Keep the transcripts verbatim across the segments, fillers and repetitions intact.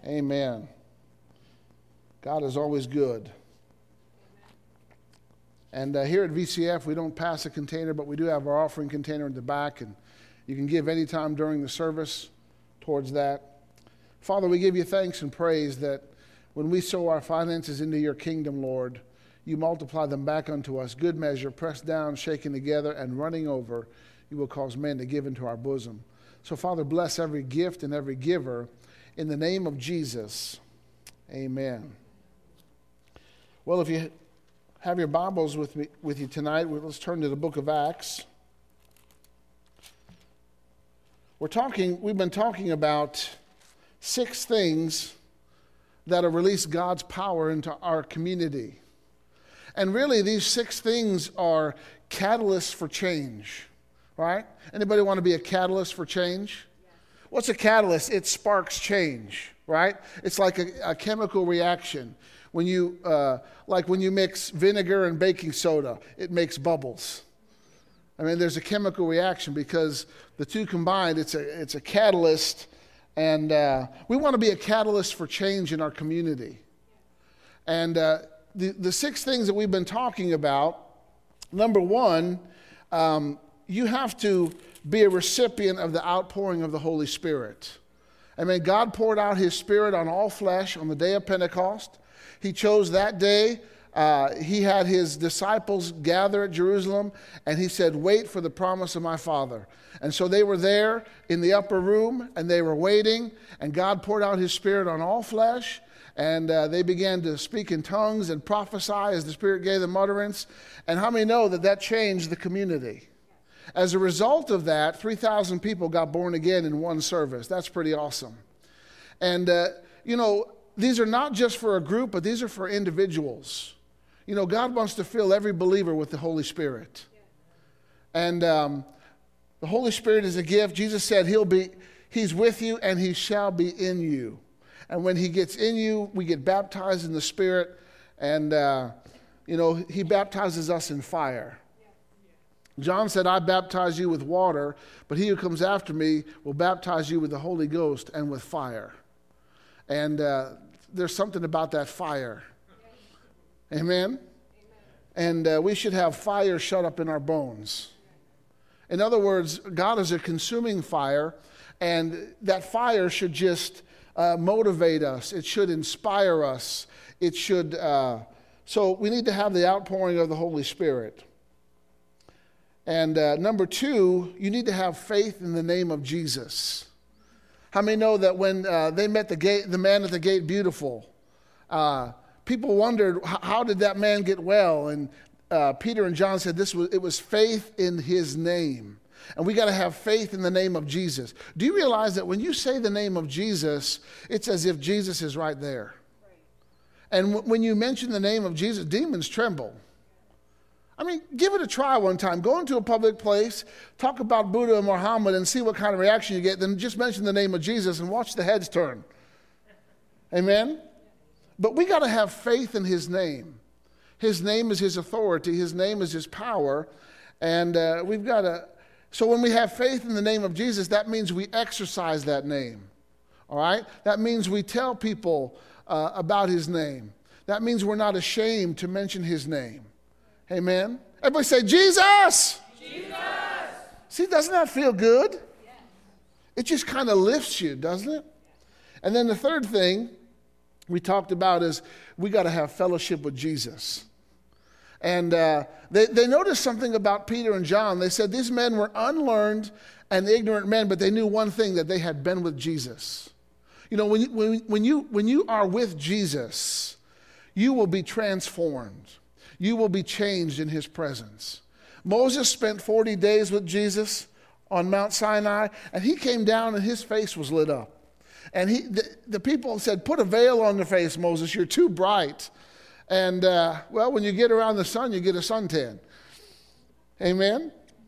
Amen. God is always good. And uh, here at V C F, we don't pass a container, but we do have our offering container in the back, and you can give any time during the service towards that. Father, we give you thanks and praise that when we sow our finances into your kingdom, Lord, you multiply them back unto us. Good measure, pressed down, shaken together, and running over, you will cause men to give into our bosom. So, Father, bless every gift and every giver in the name of Jesus. Amen. Well, if you have your Bibles with me with you tonight, let's turn to the book of Acts. We're talking, we've been talking about six things that have released God's power into our community. And really, these six things are catalysts for change, right? Anybody want to be a catalyst for change? What's a catalyst? It sparks change, right? It's like a, a chemical reaction. When you, uh, like when you mix vinegar and baking soda, it makes bubbles. I mean, there's a chemical reaction because the two combined, it's a, it's a catalyst. And uh, we want to be a catalyst for change in our community. And uh, the, the six things that we've been talking about, number one, um, you have to be a recipient of the outpouring of the Holy Spirit. I mean, God poured out his Spirit on all flesh on the day of Pentecost. He chose that day. Uh, he had his disciples gather at Jerusalem, and he said, wait for the promise of my Father. And so they were there in the upper room, and they were waiting, and God poured out his Spirit on all flesh, and uh, they began to speak in tongues and prophesy as the Spirit gave them utterance. And how many know that that changed the community? As a result of that, three thousand people got born again in one service. That's pretty awesome. And, uh, you know, these are not just for a group, but these are for individuals. You know, God wants to fill every believer with the Holy Spirit. And um, the Holy Spirit is a gift. Jesus said he'll be, he's with you and he shall be in you. And when he gets in you, we get baptized in the Spirit. And, uh, you know, he baptizes us in fire. John said, I baptize you with water, but he who comes after me will baptize you with the Holy Ghost and with fire. And uh, there's something about that fire. Amen? Amen. And uh, we should have fire shut up in our bones. In other words, God is a consuming fire, and that fire should just uh, motivate us. It should inspire us. It should, uh, so we need to have the outpouring of the Holy Spirit. And uh, number two, you need to have faith in the name of Jesus. How many know that when uh, they met the gate, the man at the gate beautiful, uh, people wondered, how did that man get well? And uh, Peter and John said this was it was faith in his name. And we got to have faith in the name of Jesus. Do you realize that when you say the name of Jesus, it's as if Jesus is right there? Right. And w- when you mention the name of Jesus, demons tremble. I mean, give it a try one time. Go into a public place, talk about Buddha and Muhammad and see what kind of reaction you get. Then just mention the name of Jesus and watch the heads turn. Amen? But we got to have faith in his name. His name is his authority. His name is his power. And uh, we've got to, so when we have faith in the name of Jesus, that means we exercise that name. All right? That means we tell people uh, about his name. That means we're not ashamed to mention his name. Amen. Everybody say, Jesus! Jesus! See, doesn't that feel good? Yes. It just kind of lifts you, doesn't it? And then the third thing we talked about is we got to have fellowship with Jesus. And uh, they, they noticed something about Peter and John. They said these men were unlearned and ignorant men, but they knew one thing, that they had been with Jesus. You know, when you, when, when you, when you are with Jesus, you will be transformed. You will be changed in his presence. Moses spent forty days with Jesus on Mount Sinai, and he came down and his face was lit up. And he, the, the people said, put a veil on your face, Moses, you're too bright. And, uh, well, when you get around the sun, you get a suntan. Amen?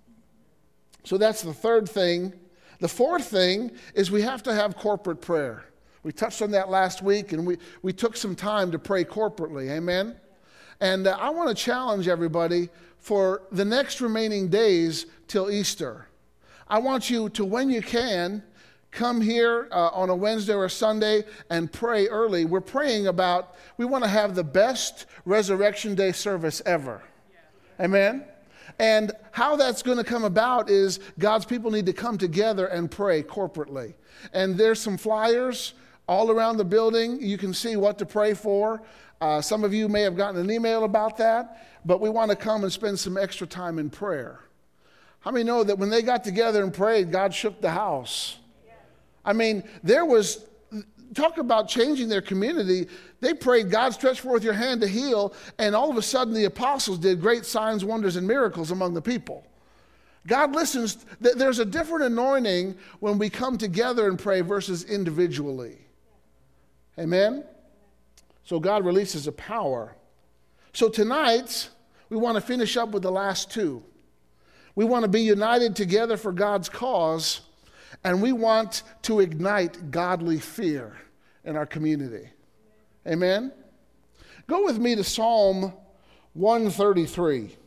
So that's the third thing. The fourth thing is we have to have corporate prayer. We touched on that last week, and we, we took some time to pray corporately. Amen? And uh, I want to challenge everybody for the next remaining days till Easter. I want you to, when you can, come here uh, on a Wednesday or a Sunday and pray early, we're praying about, we want to have the best Resurrection Day service ever. Yeah. Amen? And how that's going to come about is God's people need to come together and pray corporately. And there's some flyers all around the building. You can see what to pray for. Uh, some of you may have gotten an email about that, but we want to come and spend some extra time in prayer. How many know that when they got together and prayed, God shook the house? I mean, there was, talk about changing their community. They prayed, God, stretch forth your hand to heal, and all of a sudden the apostles did great signs, wonders, and miracles among the people. God listens. There's a different anointing when we come together and pray versus individually. Amen? So God releases a power. So tonight, we want to finish up with the last two. We want to be united together for God's cause, and we want to ignite godly fear in our community. Amen? Go with me to Psalm one thirty-three.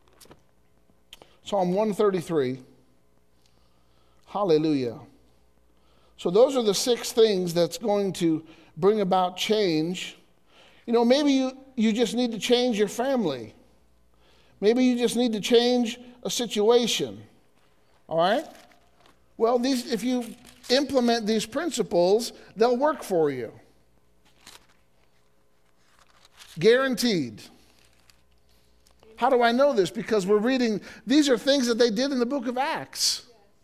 Psalm one thirty-three. Hallelujah. So those are the six things that's going to bring about change. You know, maybe you, you just need to change your family. Maybe you just need to change a situation. All right? Well, these, if you implement these principles, they'll work for you. Guaranteed. How do I know this? Because we're reading, these are things that they did in the book of Acts.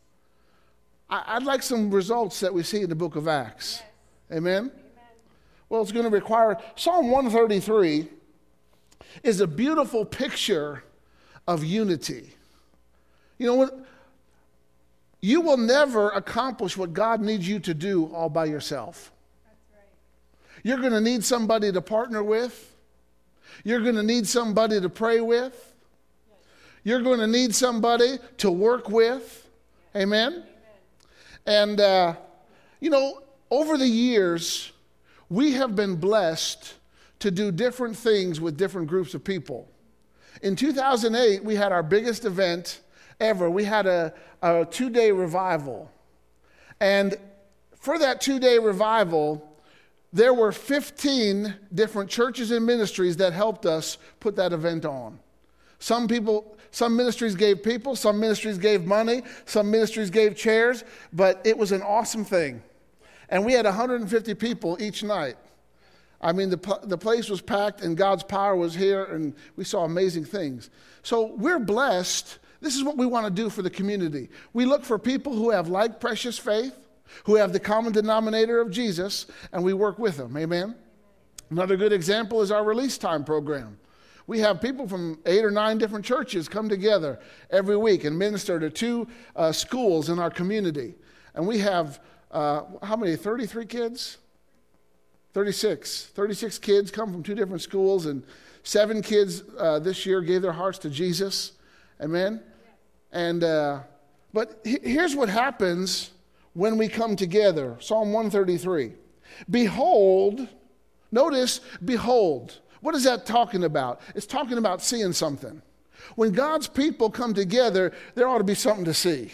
I, I'd like some results that we see in the book of Acts. Yes. Amen? Amen? Well, it's going to require, Psalm one thirty-three is a beautiful picture of unity. You know what? You will never accomplish what God needs you to do all by yourself. That's right. You're going to need somebody to partner with. You're going to need somebody to pray with. You're going to need somebody to work with. Amen? Amen. And, uh, you know, over the years, we have been blessed to do different things with different groups of people. In two thousand eight, we had our biggest event ever. We had a, a two-day revival. And for that two-day revival, there were fifteen different churches and ministries that helped us put that event on. Some people, some ministries gave people, some ministries gave money, some ministries gave chairs, but it was an awesome thing. And we had one hundred fifty people each night. I mean, the, the place was packed and God's power was here and we saw amazing things. So we're blessed. This is what we want to do for the community. We look for people who have like precious faith, who have the common denominator of Jesus, and we work with them. Amen? Another good example is our Release Time program. We have people from eight or nine different churches come together every week and minister to two uh, schools in our community. And we have, uh, how many, thirty-three kids? thirty-six. thirty-six kids come from two different schools, and seven kids uh, this year gave their hearts to Jesus. Amen? And, uh, but he, here's what happens when we come together. Psalm one thirty-three. Behold, notice, behold. What is that talking about? It's talking about seeing something. When God's people come together, there ought to be something to see.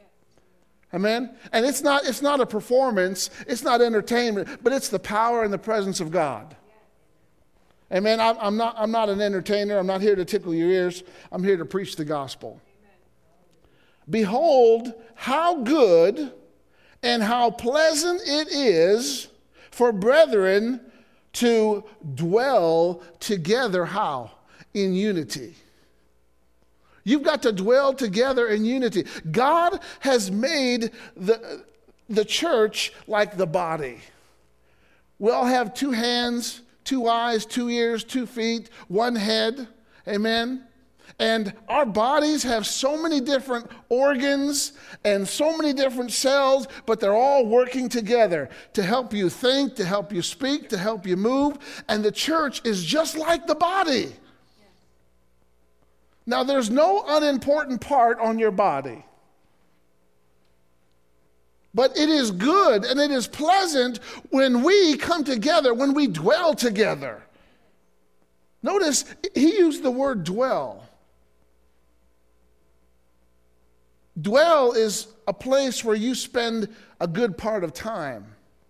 Amen? And it's not, it's not a performance, it's not entertainment, but it's the power and the presence of God. Amen? I'm, I'm, not, I'm not an entertainer. I'm not here to tickle your ears. I'm here to preach the gospel. Amen. Behold, how good and how pleasant it is for brethren to dwell together, how? In unity. You've got to dwell together in unity. God has made the, the church like the body. We all have two hands, two eyes, two ears, two feet, one head. Amen? And our bodies have so many different organs and so many different cells, but they're all working together to help you think, to help you speak, to help you move. And the church is just like the body. Now, there's no unimportant part on your body. But it is good and it is pleasant when we come together, when we dwell together. Notice, he used the word dwell. Dwell is a place where you spend a good part of time.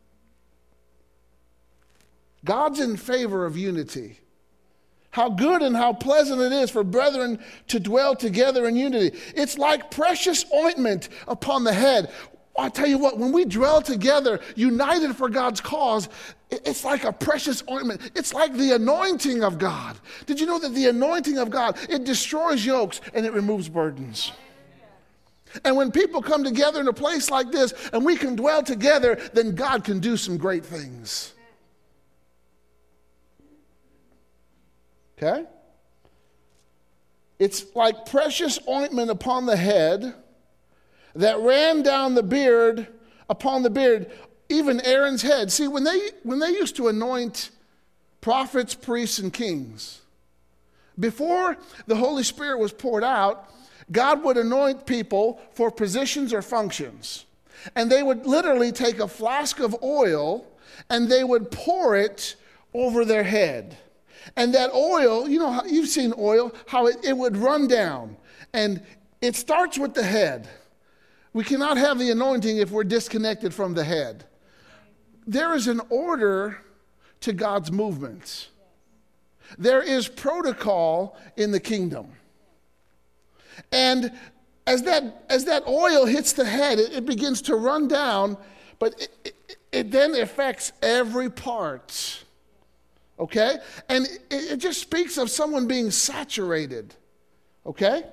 God's in favor of unity. How good and how pleasant it is for brethren to dwell together in unity. It's like precious ointment upon the head. I tell you what, when we dwell together, united for God's cause, it's like a precious ointment. It's like the anointing of God. Did you know that the anointing of God, it destroys yokes and it removes burdens? And when people come together in a place like this and we can dwell together, then God can do some great things. Okay? It's like precious ointment upon the head that ran down the beard, upon the beard, even Aaron's head. See, when they when they used to anoint prophets, priests, and kings, before the Holy Spirit was poured out, God would anoint people for positions or functions. And they would literally take a flask of oil and they would pour it over their head. And that oil, you know, how, you've seen oil, how it, it would run down. And it starts with the head. We cannot have the anointing if we're disconnected from the head. There is an order to God's movements. There is protocol in the kingdom. And as that, as that oil hits the head, it, it begins to run down, but it, it, it then affects every part. Okay? And it, it just speaks of someone being saturated. Okay?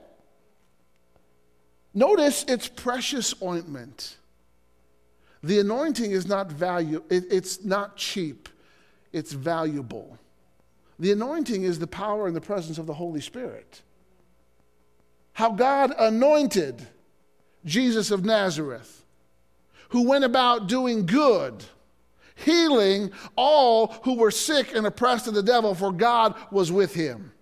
Notice it's precious ointment. The anointing is not value, it, it's not cheap, it's valuable. The anointing is the power and the presence of the Holy Spirit. How God anointed Jesus of Nazareth, who went about doing good, healing all who were sick and oppressed of the devil, for God was with him.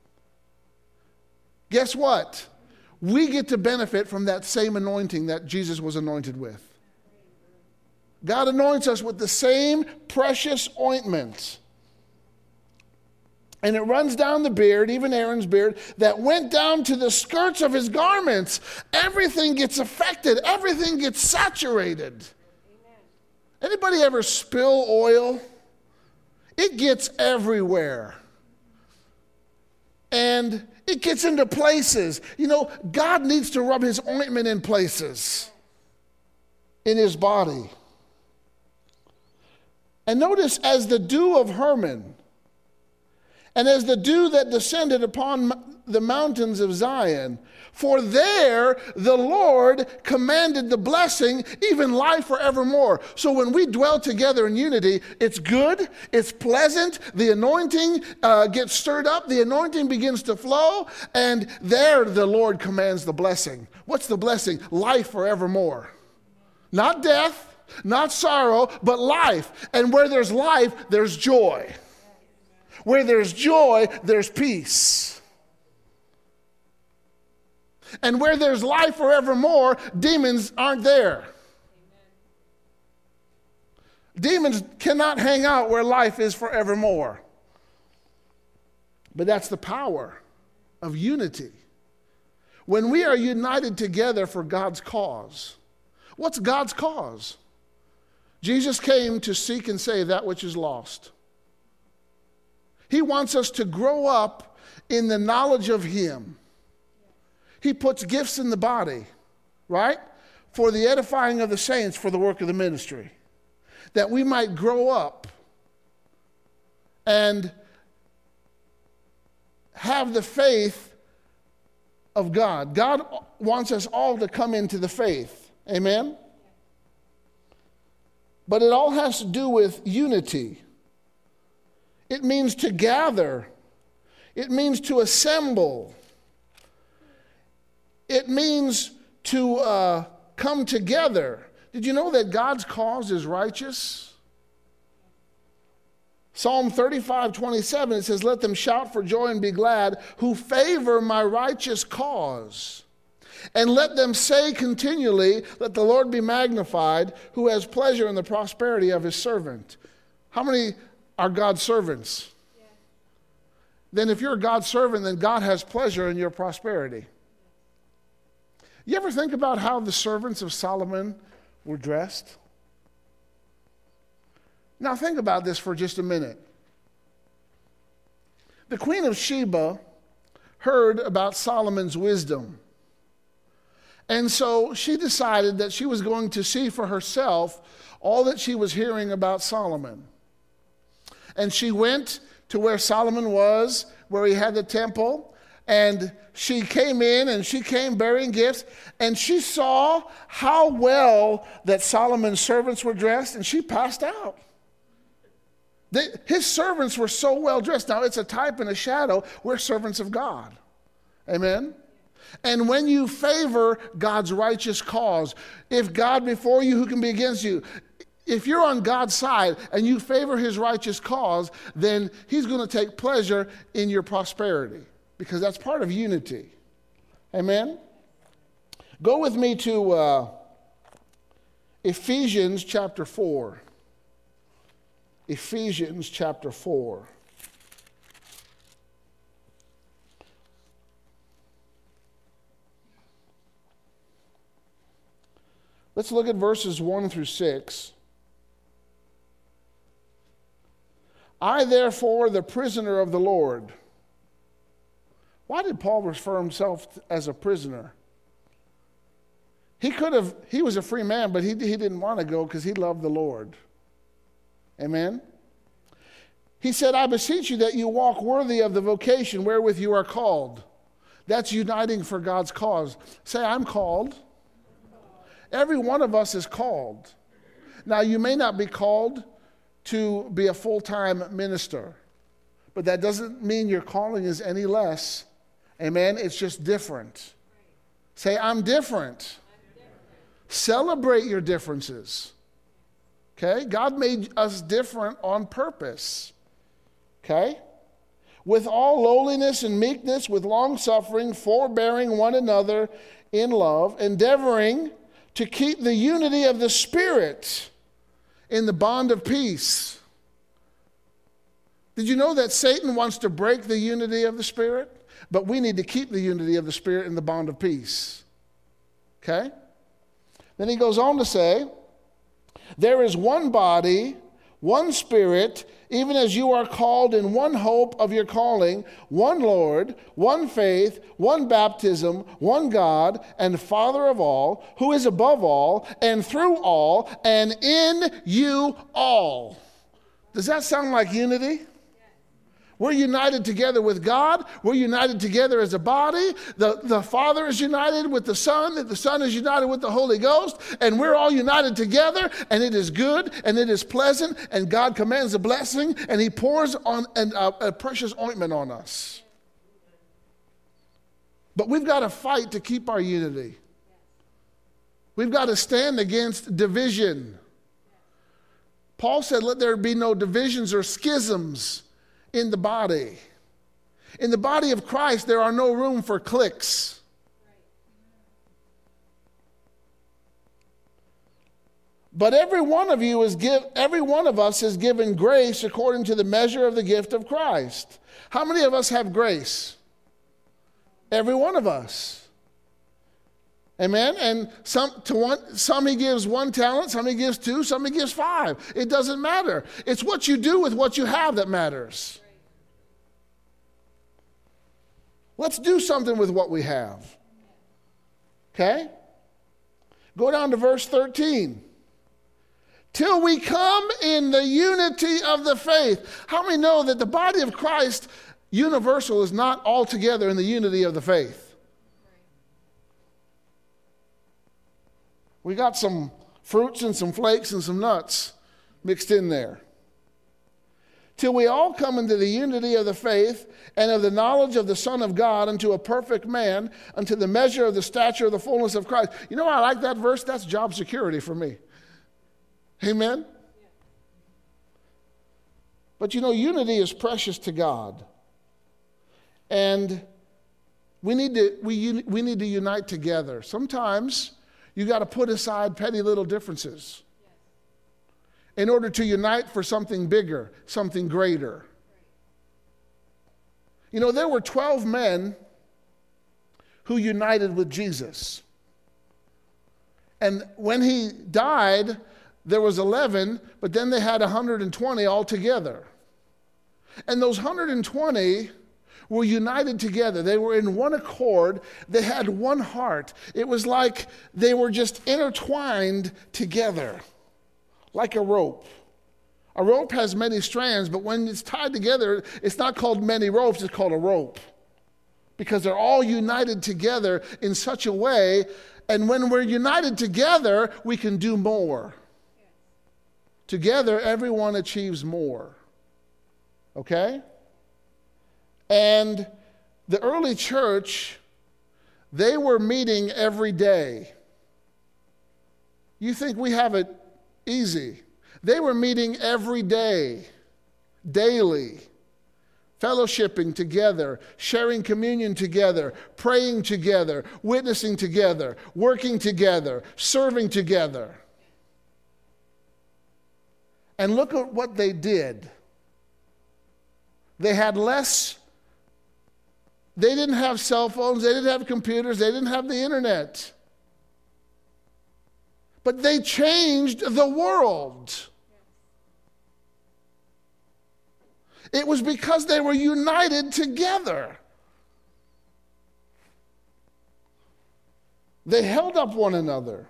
Guess what? We get to benefit from that same anointing that Jesus was anointed with. God anoints us with the same precious ointment. And it runs down the beard, even Aaron's beard, that went down to the skirts of his garments. Everything gets affected. Everything gets saturated. Amen. Anybody ever spill oil? It gets everywhere. And it gets into places. You know, God needs to rub his ointment in places in his body. And notice, as the dew of Hermon, and as the dew that descended upon the mountains of Zion, for there the Lord commanded the blessing, even life forevermore. So when we dwell together in unity, it's good, it's pleasant, the anointing uh, gets stirred up, the anointing begins to flow, and there the Lord commands the blessing. What's the blessing? Life forevermore. Not death, not sorrow, but life. And where there's life, there's joy. Where there's joy, there's peace. And where there's life forevermore, demons aren't there. Demons cannot hang out where life is forevermore. But that's the power of unity. When we are united together for God's cause. What's God's cause? Jesus came to seek and save that which is lost. He wants us to grow up in the knowledge of him. He puts gifts in the body, right? For the edifying of the saints, for the work of the ministry. That we might grow up and have the faith of God. God wants us all to come into the faith. Amen? But it all has to do with unity. It means to gather. It means to assemble. It means to uh, come together. Did you know that God's cause is righteous? Psalm thirty-five twenty-seven, it says, let them shout for joy and be glad who favor my righteous cause. And let them say continually, let the Lord be magnified, who has pleasure in the prosperity of his servant. How many are God's servants? Yeah. Then if you're God's servant, then God has pleasure in your prosperity. You ever think about how the servants of Solomon were dressed? Now think about this for just a minute. The Queen of Sheba heard about Solomon's wisdom. And so she decided that she was going to see for herself all that she was hearing about Solomon. And she went to where Solomon was, where he had the temple, and she came in and she came bearing gifts, and she saw how well that Solomon's servants were dressed, and she passed out. They, his servants were so well dressed. Now, it's a type and a shadow. We're servants of God. Amen? And when you favor God's righteous cause, if God before you, who can be against you? If you're on God's side and you favor his righteous cause, then he's going to take pleasure in your prosperity, because that's part of unity. Amen? Go with me to uh, Ephesians chapter four. Ephesians chapter four. Let's look at verses one through six. I, therefore, the prisoner of the Lord. Why did Paul refer himself as a prisoner? He could have, he was a free man, but he, he didn't want to go because he loved the Lord. Amen? He said, I beseech you that you walk worthy of the vocation wherewith you are called. That's uniting for God's cause. Say, I'm called. Every one of us is called. Now, you may not be called to be a full-time minister, but that doesn't mean your calling is any less. Amen? It's just different. Say, I'm different. I'm different. Celebrate your differences. Okay? God made us different on purpose. Okay? With all lowliness and meekness, with long-suffering, forbearing one another in love, endeavoring to keep the unity of the Spirit in the bond of peace. Did you know that Satan wants to break the unity of the Spirit? But we need to keep the unity of the Spirit in the bond of peace. Okay? Then he goes on to say, there is one body, one Spirit, even as you are called in one hope of your calling, one Lord, one faith, one baptism, one God, and Father of all, who is above all, and through all, and in you all. Does that sound like unity? We're united together with God. We're united together as a body. The, the Father is united with the Son. The Son is united with the Holy Ghost. And we're all united together. And it is good and it is pleasant. And God commands a blessing. And he pours on an, uh, a precious ointment on us. But we've got to fight to keep our unity. We've got to stand against division. Paul said, let there be no divisions or schisms in the body. In the body of Christ, there are no room for cliques. But every one of you is give, every one of us is given grace according to the measure of the gift of Christ. How many of us have grace? Every one of us. Amen? And some to one, some he gives one talent, some he gives two, some he gives five. It doesn't matter. It's what you do with what you have that matters. Let's do something with what we have. Okay? Go down to verse thirteen. Till we come in the unity of the faith. How many know that the body of Christ, universal, is not all together in the unity of the faith? We got some fruits and some flakes and some nuts mixed in there. Till we all come into the unity of the faith and of the knowledge of the Son of God, unto a perfect man, unto the measure of the stature of the fullness of Christ. You know, I like that verse. That's job security for me. Amen? Yeah. But you know, unity is precious to God. And we need to, we, we need to unite together. Sometimes you got to put aside petty little differences in order to unite for something bigger, something greater. You know, there were twelve men who united with Jesus. And when he died, there was eleven, but then they had one hundred twenty altogether. And those one hundred twenty were united together. They were in one accord. They had one heart. It was like they were just intertwined together, like a rope. A rope has many strands, but when it's tied together, it's not called many ropes, it's called a rope. Because they're all united together in such a way, and when we're united together, we can do more. Together, everyone achieves more. Okay? And the early church, they were meeting every day. You think we have it easy? They were meeting every day, daily, fellowshipping together, sharing communion together, praying together, witnessing together, working together, serving together. And look at what they did. They had less, they didn't have cell phones, they didn't have computers, they didn't have the internet. But they changed the world. It was because they were united together. They held up one another.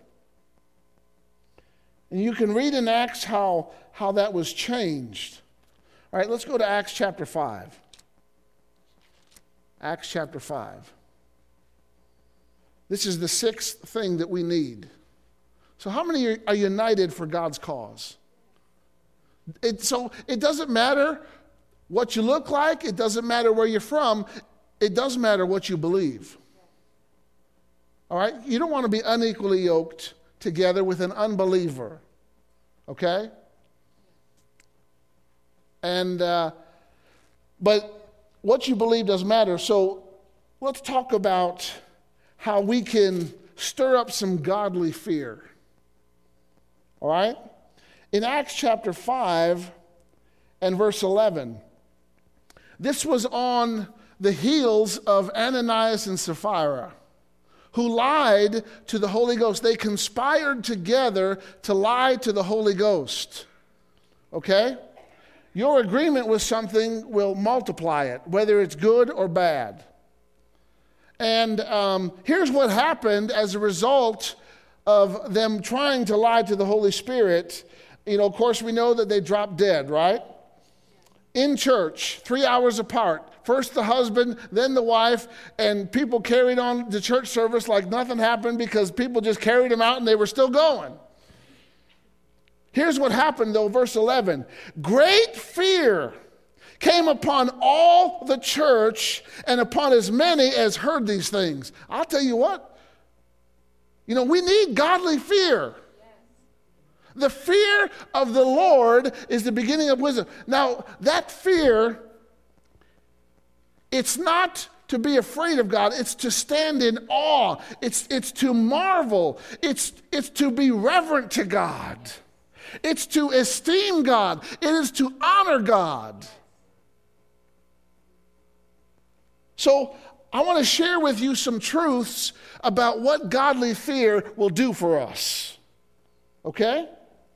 And you can read in Acts how, how that was changed. All right, let's go to Acts chapter five. Acts chapter five. This is the sixth thing that we need. So how many are united for God's cause? It, so it doesn't matter what you look like. It doesn't matter where you're from. It does matter what you believe. All right? You don't want to be unequally yoked together with an unbeliever. Okay? And, uh, but what you believe does matter. So let's talk about how we can stir up some godly fear. All right? In Acts chapter five and verse eleven, this was on the heels of Ananias and Sapphira, who lied to the Holy Ghost. They conspired together to lie to the Holy Ghost. Okay? Your agreement with something will multiply it, whether it's good or bad. And um, here's what happened as a result of them trying to lie to the Holy Spirit. You know, of course, we know that they dropped dead, right? In church, three hours apart. First the husband, then the wife, and people carried on the church service like nothing happened because people just carried them out and they were still going. Here's what happened, though, verse eleven. Great fear came upon all the church and upon as many as heard these things. I'll tell you what. You know, we need godly fear. The fear of the Lord is the beginning of wisdom. Now, that fear, it's not to be afraid of God. It's to stand in awe. It's, it's to marvel. It's, it's to be reverent to God. It's to esteem God. It is to honor God. So, I want to share with you some truths about what godly fear will do for us. Okay?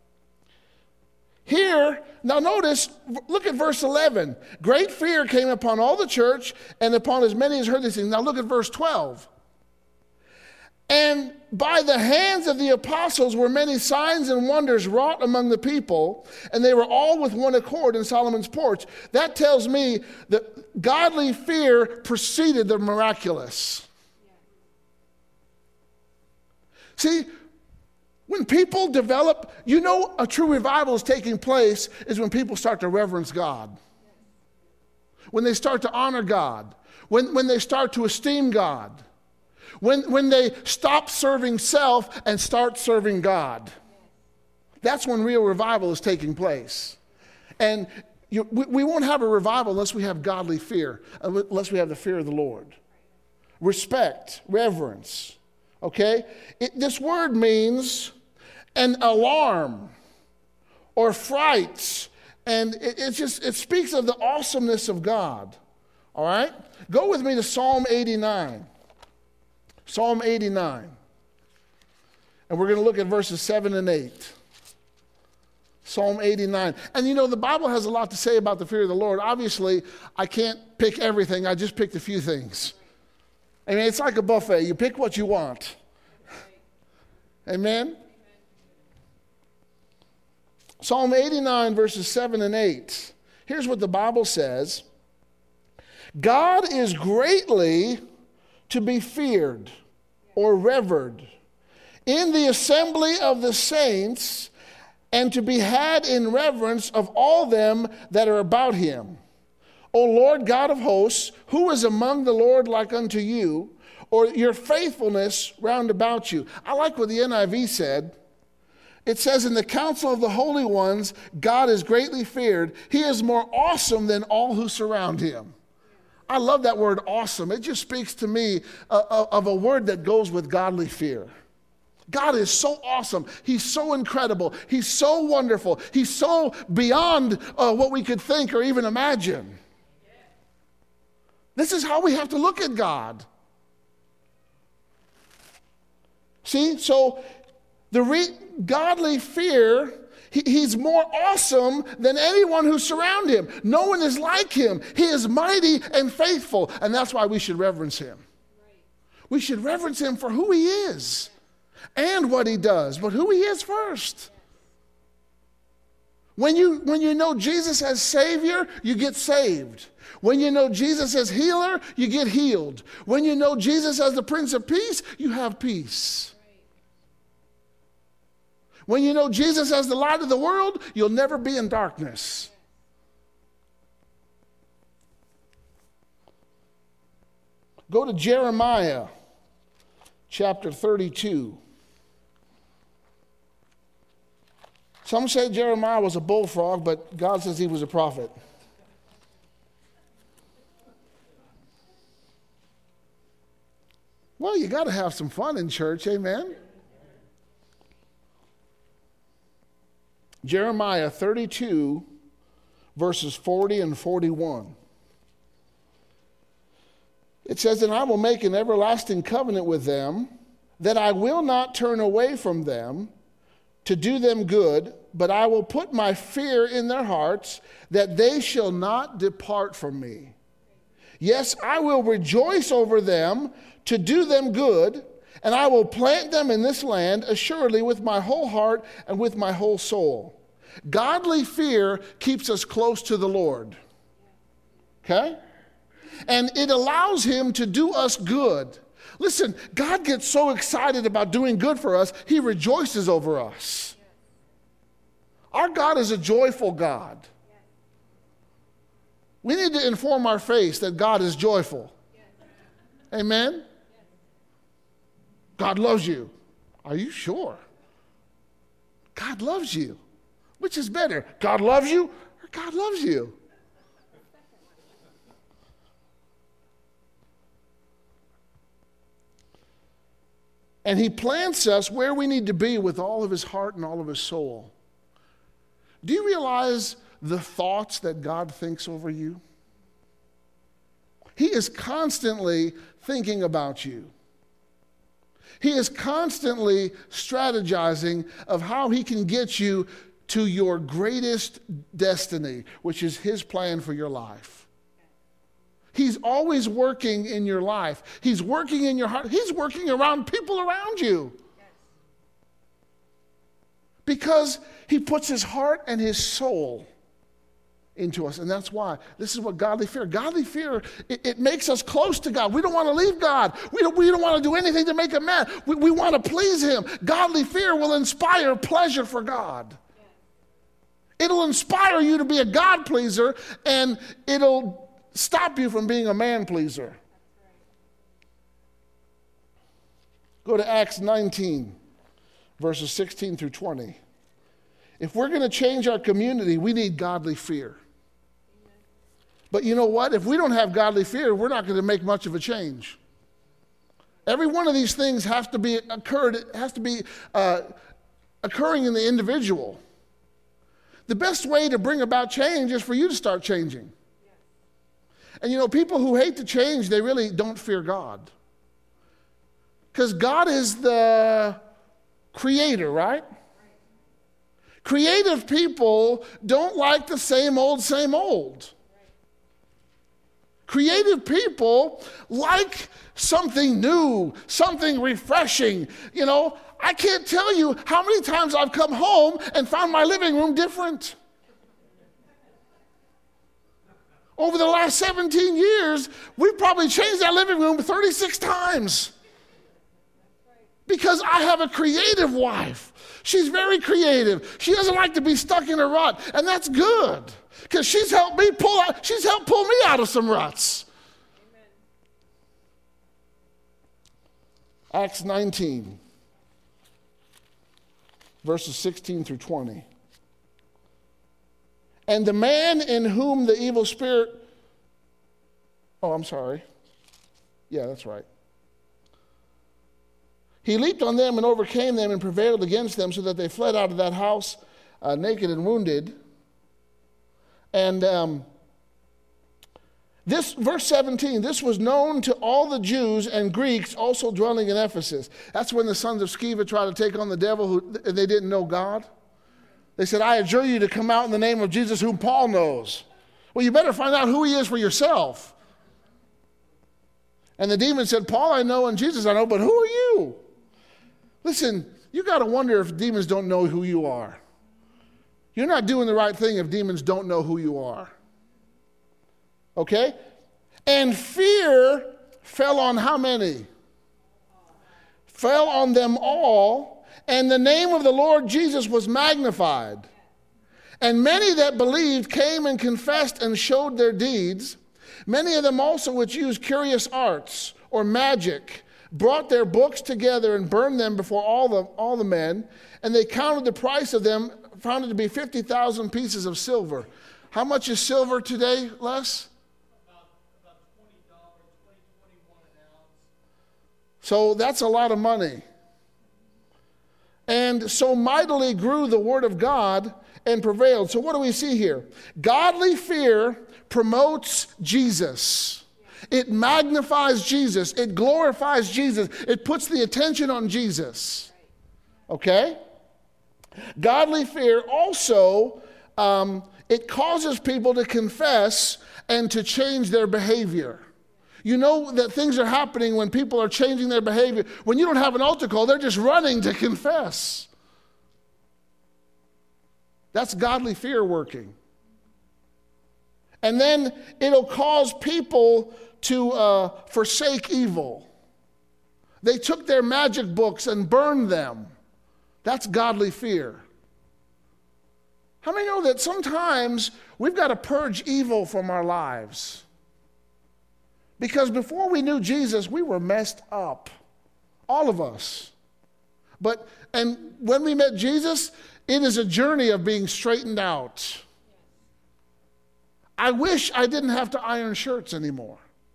Here, now notice, look at verse eleven. Great fear came upon all the church and upon as many as heard these things. Now look at verse twelve. And by the hands of the apostles were many signs and wonders wrought among the people, and they were all with one accord in Solomon's porch. That tells me that godly fear preceded the miraculous. See, when people develop, you know a true revival is taking place is when people start to reverence God. When they start to honor God. When, when they start to esteem God. When, when they stop serving self and start serving God. That's when real revival is taking place. And you, we, we won't have a revival unless we have godly fear, unless we have the fear of the Lord. Respect, reverence. Okay? It, this word means an alarm or fright. And it, it just, it speaks of the awesomeness of God. All right? Go with me to Psalm eighty-nine. Psalm eighty-nine. And we're going to look at verses seven and eight. Psalm eighty-nine. And you know, the Bible has a lot to say about the fear of the Lord. Obviously, I can't pick everything. I just picked a few things. I mean, it's like a buffet. You pick what you want. Amen? Psalm eighty-nine, verses seven and eight. Here's what the Bible says. God is greatly to be feared or revered in the assembly of the saints, and to be had in reverence of all them that are about him. O Lord God of hosts, who is among the Lord like unto you, or your faithfulness round about you? I like what the N I V said. It says, in the council of the holy ones, God is greatly feared. He is more awesome than all who surround him. I love that word awesome. It just speaks to me uh, of a word that goes with godly fear. God is so awesome. He's so incredible. He's so wonderful. He's so beyond uh, what we could think or even imagine. This is how we have to look at God. See, so the re- godly fear, he, he's more awesome than anyone who surrounds him. No one is like him. He is mighty and faithful, and that's why we should reverence him. Right. We should reverence him for who he is and what he does, but who he is first. When you, when you know Jesus as Savior, you get saved. When you know Jesus as healer, you get healed. When you know Jesus as the Prince of Peace, you have peace. When you know Jesus as the light of the world, you'll never be in darkness. Go to Jeremiah chapter thirty-two. Some say Jeremiah was a bullfrog, but God says he was a prophet. Well, you got to have some fun in church, amen? Jeremiah thirty-two, verses forty and forty-one. It says, and I will make an everlasting covenant with them, that I will not turn away from them to do them good, but I will put my fear in their hearts, that they shall not depart from me. Yes, I will rejoice over them to do them good, and I will plant them in this land assuredly with my whole heart and with my whole soul. Godly fear keeps us close to the Lord. Okay? And it allows him to do us good. Listen, God gets so excited about doing good for us, he rejoices over us. Our God is a joyful God. We need to inform our face that God is joyful. Amen? God loves you. Are you sure? God loves you. Which is better, God loves you or God loves you? And he plants us where we need to be with all of his heart and all of his soul. Do you realize the thoughts that God thinks over you? He is constantly thinking about you. He is constantly strategizing of how he can get you to your greatest destiny, which is his plan for your life. He's always working in your life. He's working in your heart. He's working around people around you. Because he puts his heart and his soul into us. And that's why this is what godly fear. Godly fear, it, it makes us close to God. We don't want to leave God. We don't, we don't want to do anything to make him mad. We, we want to please him. Godly fear will inspire pleasure for God. It'll inspire you to be a God pleaser, and it'll stop you from being a man pleaser. Go to Acts nineteen, verses sixteen through twenty. If we're going to change our community, we need godly fear. But you know what? If we don't have godly fear, we're not going to make much of a change. Every one of these things has to be occurred, it has to be uh, occurring in the individual. The best way to bring about change is for you to start changing. And you know, people who hate to change, they really don't fear God. Because God is the creator, right? Creative people don't like the same old, same old. Creative people like something new, something refreshing. You know, I can't tell you how many times I've come home and found my living room different. Over the last seventeen years, we've probably changed that living room thirty-six times. Because I have a creative wife. She's very creative. She doesn't like to be stuck in a rut, and that's good. Because she's helped me pull out, she's helped pull me out of some ruts. Amen. Acts nineteen, verses sixteen through twenty. And the man in whom the evil spirit, oh, I'm sorry. Yeah, that's right. He leaped on them and overcame them and prevailed against them so that they fled out of that house uh, naked and wounded. And um, this, verse seventeen, this was known to all the Jews and Greeks also dwelling in Ephesus. That's when the sons of Sceva tried to take on the devil who they didn't know God. They said, I adjure you to come out in the name of Jesus whom Paul knows. Well, you better find out who he is for yourself. And the demon said, Paul I know and Jesus I know, but who are you? Listen, you got to wonder if demons don't know who you are. You're not doing the right thing if demons don't know who you are. Okay? And fear fell on how many? Fell on them all, and the name of the Lord Jesus was magnified. And many that believed came and confessed and showed their deeds. Many of them also which used curious arts or magic brought their books together and burned them before all the, all the men. And they counted the price of them, found it to be fifty thousand pieces of silver. How much is silver today, Les? About, about twenty dollars, twenty, twenty-one an ounce. So that's a lot of money. And so mightily grew the word of God and prevailed. So what do we see here? Godly fear promotes Jesus. It magnifies Jesus. It glorifies Jesus. It puts the attention on Jesus. Okay? Godly fear also, um, it causes people to confess and to change their behavior. You know that things are happening when people are changing their behavior. When you don't have an altar call, they're just running to confess. That's godly fear working. And then it'll cause people to uh, forsake evil. They took their magic books and burned them. That's godly fear. How many know that sometimes we've got to purge evil from our lives? Because before we knew Jesus, we were messed up. All of us. But, and when we met Jesus, it is a journey of being straightened out. I wish I didn't have to iron shirts anymore.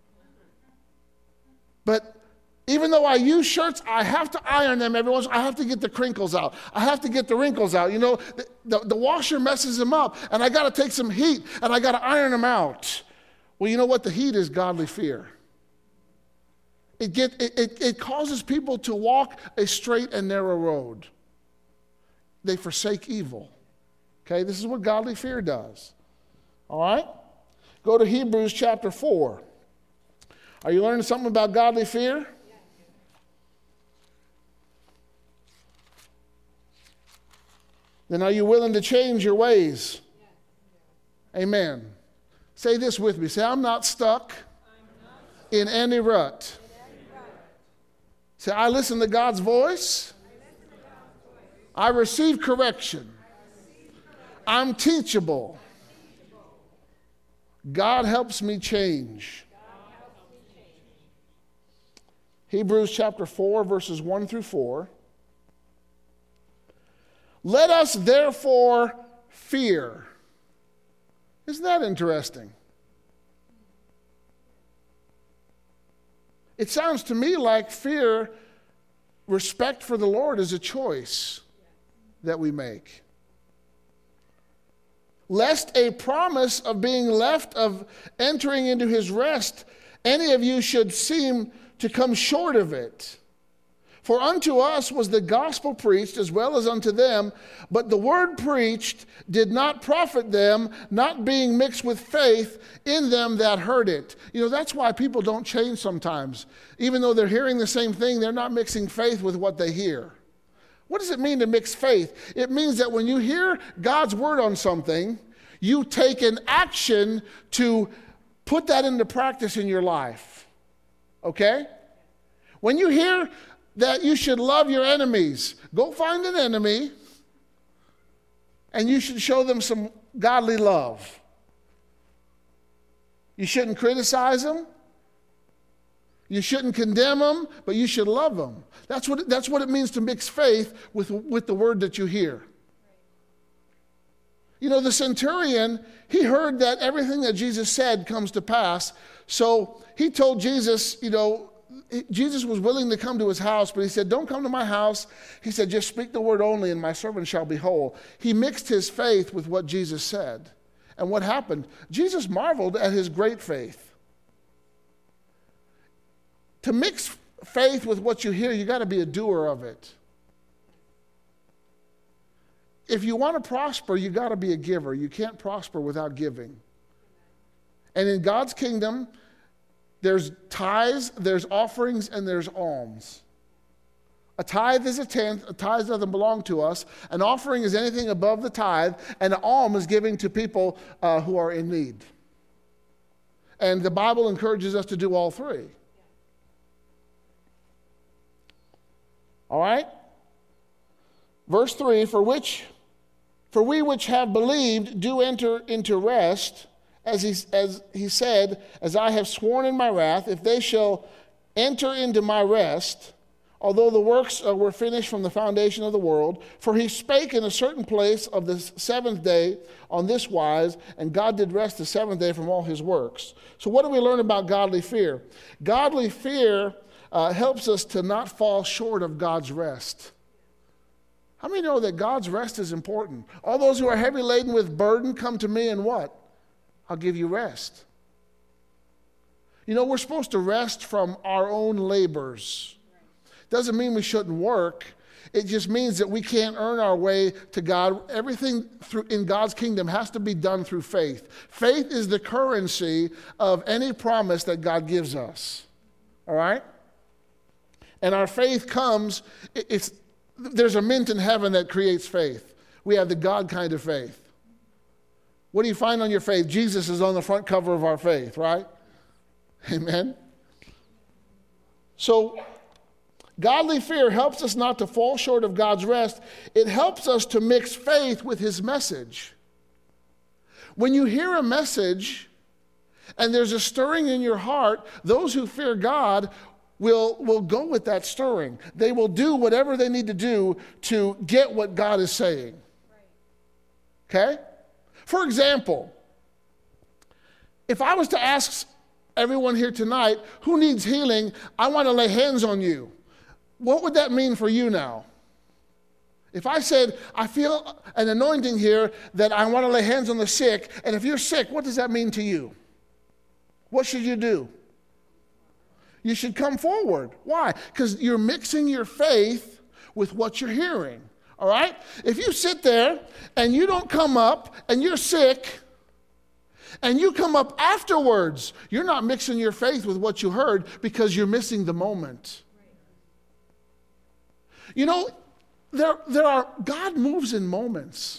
But even though I use shirts, I have to iron them every once. I have to get the crinkles out. I have to get the wrinkles out. You know, the, the, the washer messes them up, and I got to take some heat, and I got to iron them out. Well, you know what? The heat is godly fear. It, get, it, it, it causes people to walk a straight and narrow road. They forsake evil. Okay, this is what godly fear does. All right? Go to Hebrews chapter four. Are you learning something about godly fear? Then are you willing to change your ways? Amen. Say this with me. Say, I'm not stuck in any rut. Say, I listen to God's voice. I receive correction. I'm teachable. God helps me change. Hebrews chapter four, verses one through four. Let us therefore fear. Isn't that interesting? It sounds to me like fear, respect for the Lord is a choice that we make. Lest a promise of being left of entering into his rest, any of you should seem to come short of it. For unto us was the gospel preached as well as unto them, but the word preached did not profit them, not being mixed with faith in them that heard it. You know, that's why people don't change sometimes. Even though they're hearing the same thing, they're not mixing faith with what they hear. What does it mean to mix faith? It means that when you hear God's word on something, you take an action to put that into practice in your life. Okay? When you hear that you should love your enemies, go find an enemy and you should show them some godly love. You shouldn't criticize them. You shouldn't condemn them, but you should love them. That's what, that's what it means to mix faith with, with the word that you hear. You know, the centurion, he heard that everything that Jesus said comes to pass. So he told Jesus, you know, Jesus was willing to come to his house, but he said, don't come to my house. He said, just speak the word only and my servant shall be whole. He mixed his faith with what Jesus said. And what happened? Jesus marveled at his great faith. To mix faith with what you hear, you got to be a doer of it. If you want to prosper, you got to be a giver. You can't prosper without giving. And in God's kingdom, there's tithes, there's offerings, and there's alms. A tithe is a tenth. A tithe doesn't belong to us. An offering is anything above the tithe, and an alm is giving to people uh, who are in need. And the Bible encourages us to do all three. All right? Verse three, for which, for we which have believed do enter into rest, as he, as he said, as I have sworn in my wrath, if they shall enter into my rest, although the works uh, were finished from the foundation of the world. For he spake in a certain place of the seventh day on this wise, and God did rest the seventh day from all his works. So what do we learn about godly fear? Godly fear uh, helps us to not fall short of God's rest. How many know that God's rest is important? All those who are heavy laden with burden, come to me and what? I'll give you rest. You know, we're supposed to rest from our own labors. Doesn't mean we shouldn't work. It just means that we can't earn our way to God. Everything through, in God's kingdom has to be done through faith. Faith is the currency of any promise that God gives us. All right? And our faith comes, it, it's, there's a mint in heaven that creates faith. We have the God kind of faith. What do you find on your faith? Jesus is on the front cover of our faith, right? Amen? So, godly fear helps us not to fall short of God's rest. It helps us to mix faith with his message. When you hear a message and there's a stirring in your heart, those who fear God will, will go with that stirring. They will do whatever they need to do to get what God is saying. Okay? For example, if I was to ask everyone here tonight, who needs healing, I want to lay hands on you. What would that mean for you now? If I said, I feel an anointing here that I want to lay hands on the sick, and if you're sick, what does that mean to you? What should you do? You should come forward. Why? Because you're mixing your faith with what you're hearing. All right? If you sit there and you don't come up and you're sick and you come up afterwards, you're not mixing your faith with what you heard because you're missing the moment. You know, there, there are, God moves in moments.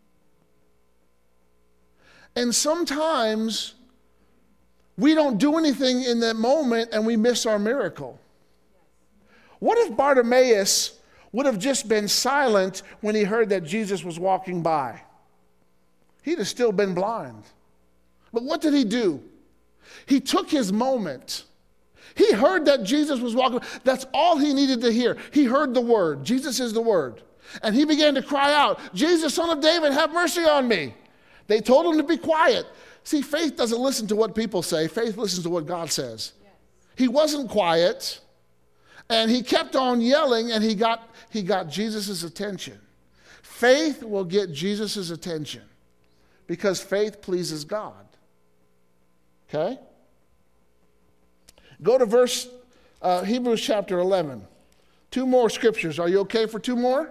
And sometimes we don't do anything in that moment and we miss our miracle. What if Bartimaeus would have just been silent when he heard that Jesus was walking by? He'd have still been blind. But what did he do? He took his moment. He heard that Jesus was walking. That's all he needed to hear. He heard the word. Jesus is the word. And he began to cry out, Jesus, Son of David, have mercy on me. They told him to be quiet. See, faith doesn't listen to what people say. Faith listens to what God says. Yes. He wasn't quiet. And he kept on yelling, and he got, he got Jesus' attention. Faith will get Jesus' attention because faith pleases God. Okay? Go to verse, uh, Hebrews chapter eleven. Two more scriptures. Are you okay for two more?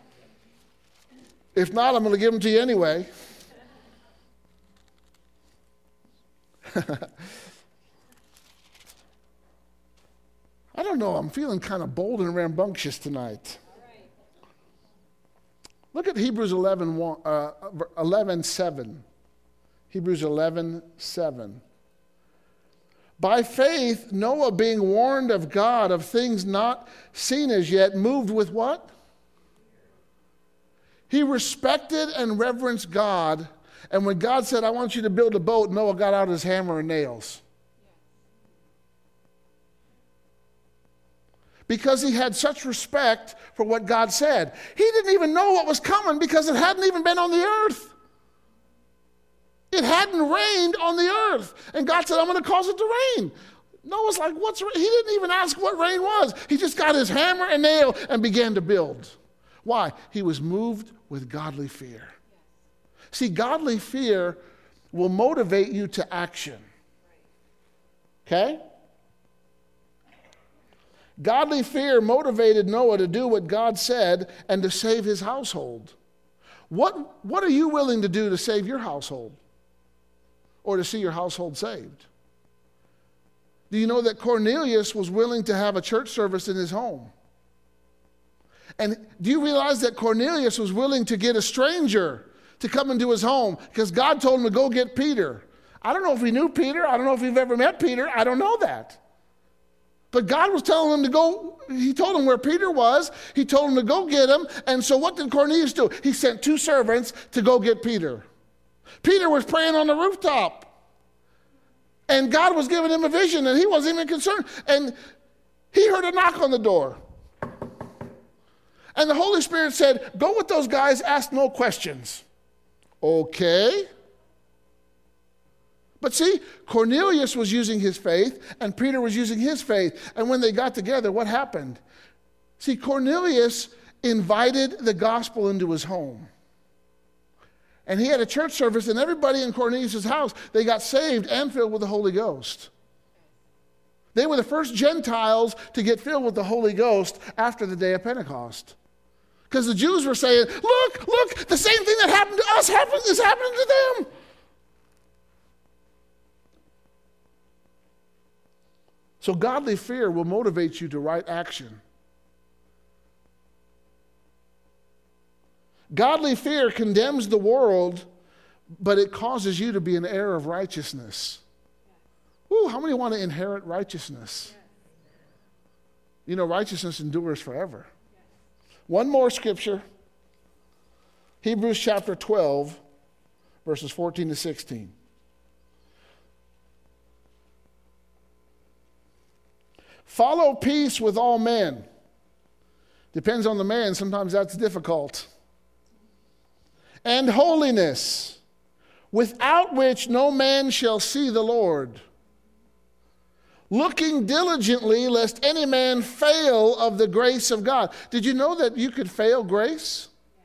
If not, I'm going to give them to you anyway. I don't know. I'm feeling kind of bold and rambunctious tonight. Look at Hebrews eleven, uh, eleven seven. Hebrews eleven seven. By faith, Noah, being warned of God of things not seen as yet, moved with what? He respected and reverenced God. And when God said, I want you to build a boat, Noah got out his hammer and nails. Because he had such respect for what God said. He didn't even know what was coming because it hadn't even been on the earth. It hadn't rained on the earth. And God said, I'm going to cause it to rain. Noah's like, what's rain? He didn't even ask what rain was. He just got his hammer and nail and began to build. Why? He was moved with godly fear. See, godly fear will motivate you to action. Okay? Godly fear motivated Noah to do what God said and to save his household. What, what are you willing to do to save your household? Or to see your household saved? Do you know that Cornelius was willing to have a church service in his home? And do you realize that Cornelius was willing to get a stranger to come into his home because God told him to go get Peter? I don't know if he knew Peter. I don't know if he've ever met Peter. I don't know that. But God was telling him to go. He told him where Peter was. He told him to go get him. And so what did Cornelius do? He sent two servants to go get Peter. Peter was praying on the rooftop. And God was giving him a vision, and he wasn't even concerned. And he heard a knock on the door. And the Holy Spirit said, go with those guys, ask no questions. Okay. But see, Cornelius was using his faith, and Peter was using his faith. And when they got together, what happened? See, Cornelius invited the gospel into his home. And he had a church service, and everybody in Cornelius' house, they got saved and filled with the Holy Ghost. They were the first Gentiles to get filled with the Holy Ghost after the day of Pentecost. Because the Jews were saying, look, look, the same thing that happened to us happened, is happening to them. So godly fear will motivate you to right action. Godly fear condemns the world, but it causes you to be an heir of righteousness. Ooh, how many want to inherit righteousness? You know, righteousness endures forever. One more scripture. Hebrews chapter twelve, verses fourteen to sixteen. Follow peace with all men. Depends on the man. Sometimes that's difficult. And holiness, without which no man shall see the Lord. Looking diligently, lest any man fail of the grace of God. Did you know that you could fail grace?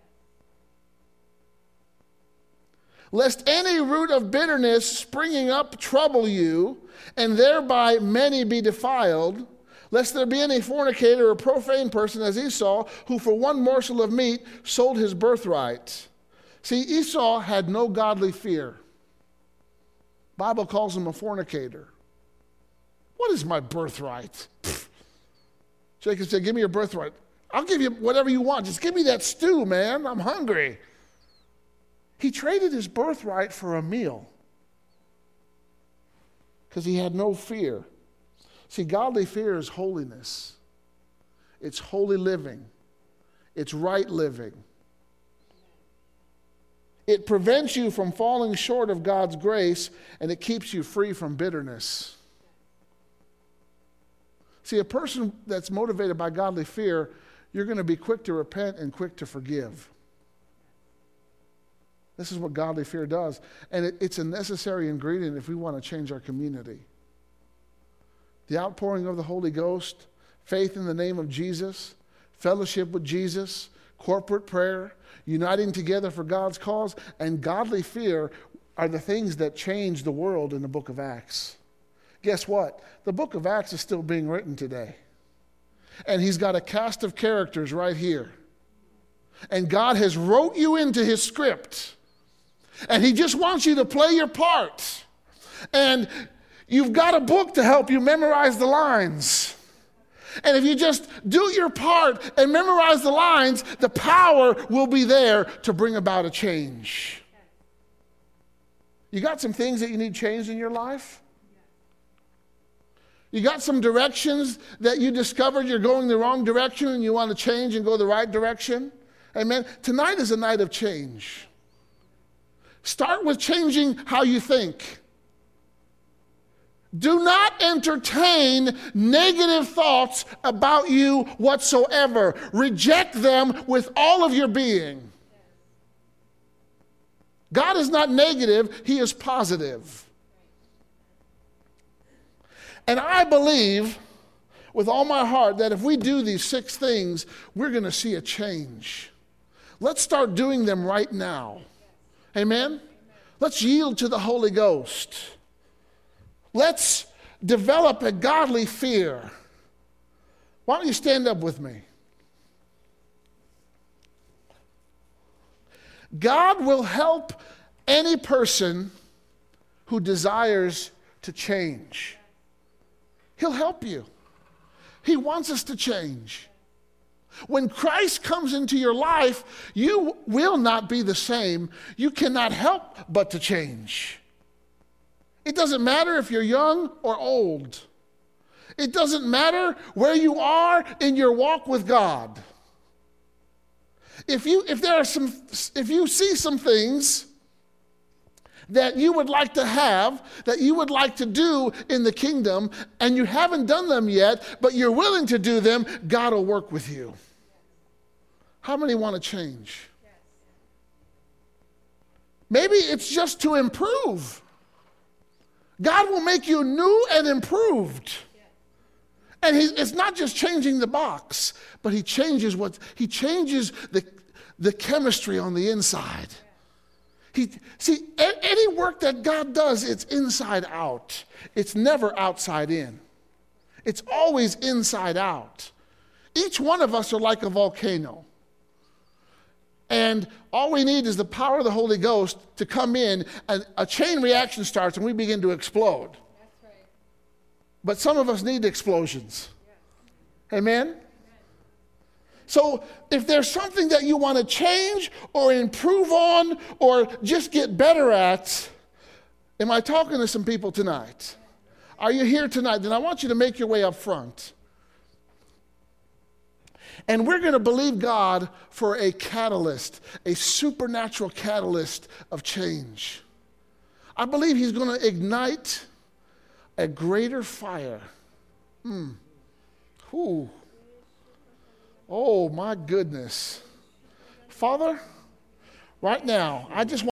Lest any root of bitterness springing up trouble you, and thereby many be defiled. Lest there be any fornicator or profane person as Esau, who for one morsel of meat sold his birthright. See, Esau had no godly fear. Bible calls him a fornicator. What is my birthright? Pfft. Jacob said, give me your birthright. I'll give you whatever you want. Just give me that stew, man. I'm hungry. He traded his birthright for a meal because he had no fear. See, godly fear is holiness. It's holy living. It's right living. It prevents you from falling short of God's grace, and it keeps you free from bitterness. See, a person that's motivated by godly fear, you're going to be quick to repent and quick to forgive. This is what godly fear does. And it, it's a necessary ingredient if we want to change our community. The outpouring of the Holy Ghost, faith in the name of Jesus, fellowship with Jesus, corporate prayer, uniting together for God's cause, and godly fear are the things that change the world in the book of Acts. Guess what? The book of Acts is still being written today. And he's got a cast of characters right here. And God has wrote you into his script. And he just wants you to play your part. And you've got a book to help you memorize the lines. And if you just do your part and memorize the lines, the power will be there to bring about a change. You got some things that you need changed in your life? You got some directions that you discovered you're going the wrong direction and you want to change and go the right direction? Amen. Tonight is a night of change. Start with changing how you think. Do not entertain negative thoughts about you whatsoever. Reject them with all of your being. God is not negative, he is positive. And I believe with all my heart that if we do these six things, we're going to see a change. Let's start doing them right now. Amen? Amen? Let's yield to the Holy Ghost. Let's develop a godly fear. Why don't you stand up with me? God will help any person who desires to change. He'll help you. He wants us to change. When Christ comes into your life, you will not be the same. You cannot help but to change. It doesn't matter if you're young or old. It doesn't matter where you are in your walk with God. If you if there are some if you see some things that you would like to have, that you would like to do in the kingdom, and you haven't done them yet, but you're willing to do them, God will work with you. How many want to change? Maybe it's just to improve. God will make you new and improved. And he, it's not just changing the box, but he changes what he changes the, the chemistry on the inside. He, see, any work that God does, it's inside out. It's never outside in. It's always inside out. Each one of us are like a volcano. And all we need is the power of the Holy Ghost to come in, and a chain reaction starts and we begin to explode. That's right. But some of us need explosions. Yes. Amen? Amen? So if there's something that you want to change or improve on or just get better at, am I talking to some people tonight? Are you here tonight? Then I want you to make your way up front. And we're going to believe God for a catalyst, a supernatural catalyst of change. I believe he's going to ignite a greater fire. Hmm. Ooh. Oh, my goodness. Father, right now, I just want